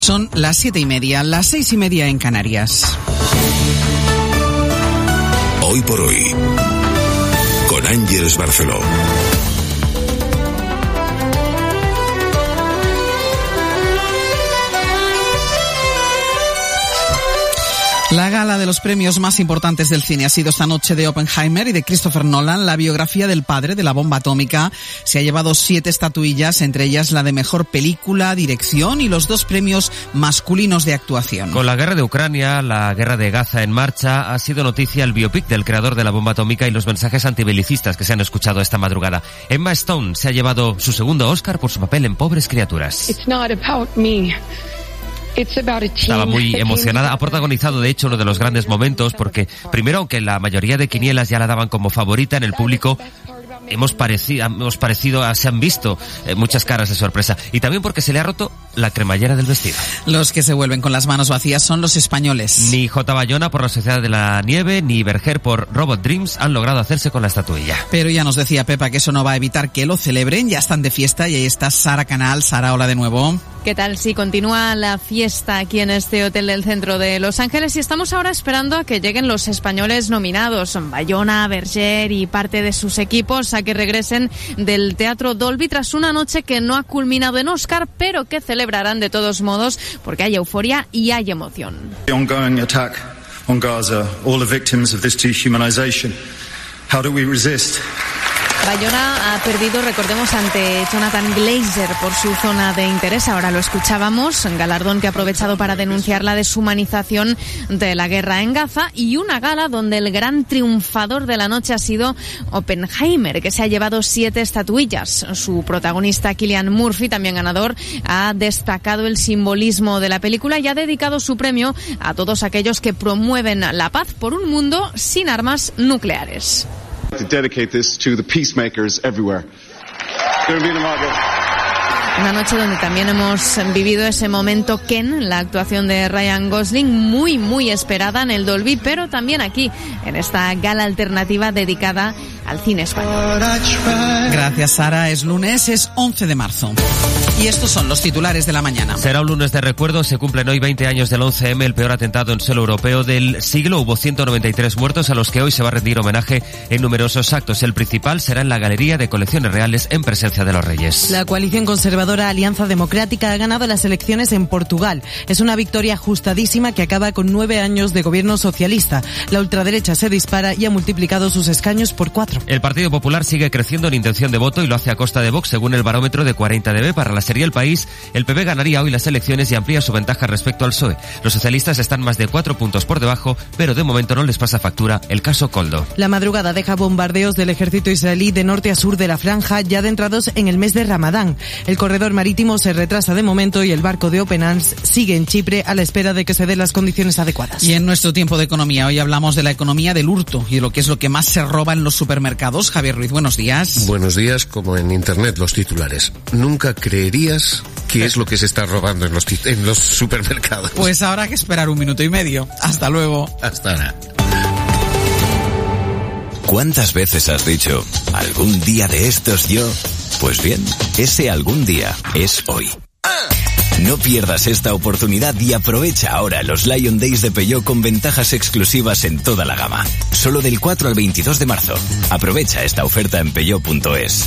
Son las 7:30, las 6:30 en Canarias. Hoy por hoy, con Ángeles Barceló. La gala de los premios más importantes del cine ha sido esta noche de Oppenheimer y de Christopher Nolan. La biografía del padre de la bomba atómica se ha llevado 7 estatuillas, entre ellas la de mejor película, dirección y los 2 premios masculinos de actuación. Con la guerra de Ucrania, la guerra de Gaza en marcha, ha sido noticia el biopic del creador de la bomba atómica y los mensajes antibelicistas que se han escuchado esta madrugada. Emma Stone se ha llevado su segundo Oscar por su papel en Pobres criaturas. It's not about me. Estaba muy emocionada. Ha protagonizado, de hecho, uno de los grandes momentos porque, primero, aunque la mayoría de quinielas ya la daban como favorita, en el público se han visto muchas caras de sorpresa. Y también porque se le ha roto la cremallera del vestido. Los que se vuelven con las manos vacías son los españoles. Ni J. Bayona por la Sociedad de la Nieve, ni Berger por Robot Dreams han logrado hacerse con la estatuilla. Pero ya nos decía Pepa que eso no va a evitar que lo celebren. Ya están de fiesta y ahí está Sara Canal. Sara, hola de nuevo. ¿Qué tal? Sí, continúa la fiesta aquí en este hotel del centro de Los Ángeles y estamos ahora esperando a que lleguen los españoles nominados, Bayona, Berger y parte de sus equipos, a que regresen del Teatro Dolby tras una noche que no ha culminado en Oscar, pero que celebrarán de todos modos porque hay euforia y hay emoción. The ongoing attack on Gaza, all the victims of this dehumanization. How do we resist? Bayona ha perdido, recordemos, ante Jonathan Glazer por su zona de interés. Ahora lo escuchábamos, un galardón que ha aprovechado para denunciar la deshumanización de la guerra en Gaza y una gala donde el gran triunfador de la noche ha sido Oppenheimer, que se ha llevado 7 estatuillas. Su protagonista, Cillian Murphy, también ganador, ha destacado el simbolismo de la película y ha dedicado su premio a todos aquellos que promueven la paz por un mundo sin armas nucleares. To dedicate this to the peacemakers everywhere. Una noche donde también hemos vivido ese momento Ken, la actuación de Ryan Gosling, muy, muy esperada en el Dolby, pero también aquí, en esta gala alternativa dedicada al cine español. Gracias, Sara. Es lunes, es 11 de marzo. Y estos son los titulares de la mañana. Será un lunes de recuerdo. Se cumplen hoy 20 años del 11M, el peor atentado en suelo europeo del siglo. Hubo 193 muertos a los que hoy se va a rendir homenaje en numerosos actos. El principal será en la Galería de Colecciones Reales en presencia de los Reyes. La coalición conservadora Alianza Democrática ha ganado las elecciones en Portugal. Es una victoria ajustadísima que acaba con 9 años de gobierno socialista. La ultraderecha se dispara y ha multiplicado sus escaños por 4. El Partido Popular sigue creciendo en intención de voto y lo hace a costa de Vox, según el barómetro de 40dB. Para la serie El País, el PP ganaría hoy las elecciones y amplía su ventaja respecto al PSOE. Los socialistas están más de 4 puntos por debajo, pero de momento no les pasa factura el caso Koldo. La madrugada deja bombardeos del ejército israelí de norte a sur de la franja, ya adentrados en el mes de Ramadán. El corredor marítimo se retrasa de momento y el barco de Open Arms sigue en Chipre a la espera de que se den las condiciones adecuadas. Y en nuestro tiempo de economía, hoy hablamos de la economía del hurto y de lo que es lo que más se roba en los supermercados. Javier Ruiz, buenos días. Buenos días, como en internet los titulares. Nunca creerías qué es lo que se está robando en los supermercados. Pues habrá que esperar 1 minuto y medio. Hasta luego. Hasta ahora. ¿Cuántas veces has dicho, algún día de estos yo? Pues bien, ese algún día es hoy. No pierdas esta oportunidad y aprovecha ahora los Lion Days de Peugeot con ventajas exclusivas en toda la gama. Solo del 4 al 22 de marzo. Aprovecha esta oferta en peugeot.es.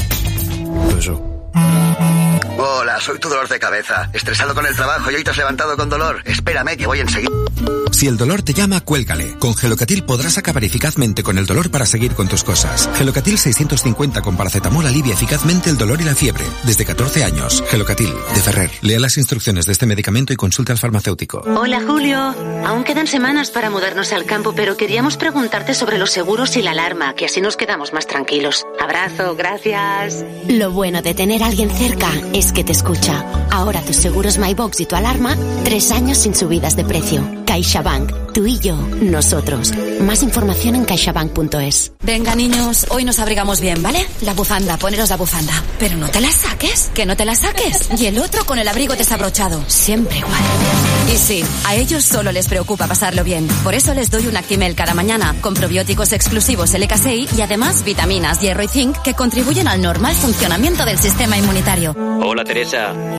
Hola, soy tu dolor de cabeza. Estresado con el trabajo y hoy te has levantado con dolor. Espérame, que voy enseguida. Si el dolor te llama, cuélgale. Con Gelocatil podrás acabar eficazmente con el dolor para seguir con tus cosas. Gelocatil 650 con paracetamol alivia eficazmente el dolor y la fiebre. Desde 14 años. Gelocatil, de Ferrer. Lea las instrucciones de este medicamento y consulte al farmacéutico. Hola, Julio. Aún quedan semanas para mudarnos al campo, pero queríamos preguntarte sobre los seguros y la alarma, que así nos quedamos más tranquilos. Abrazo, gracias. Lo bueno de tener a alguien cerca es que te escucha. Ahora tus seguros MyBox y tu alarma, 3 años sin subidas de precio. CaixaBank, tú y yo, nosotros. Más información en caixabank.es. Venga, niños, hoy nos abrigamos bien, ¿vale? La bufanda, poneros la bufanda. Pero no te la saques, que no te la saques. Y el otro con el abrigo desabrochado. Siempre igual. Y sí, a ellos solo les preocupa pasarlo bien. Por eso les doy un Actimel cada mañana, con probióticos exclusivos LK6 y además vitaminas, hierro y zinc que contribuyen al normal funcionamiento del sistema inmunitario. Hola, Teresa.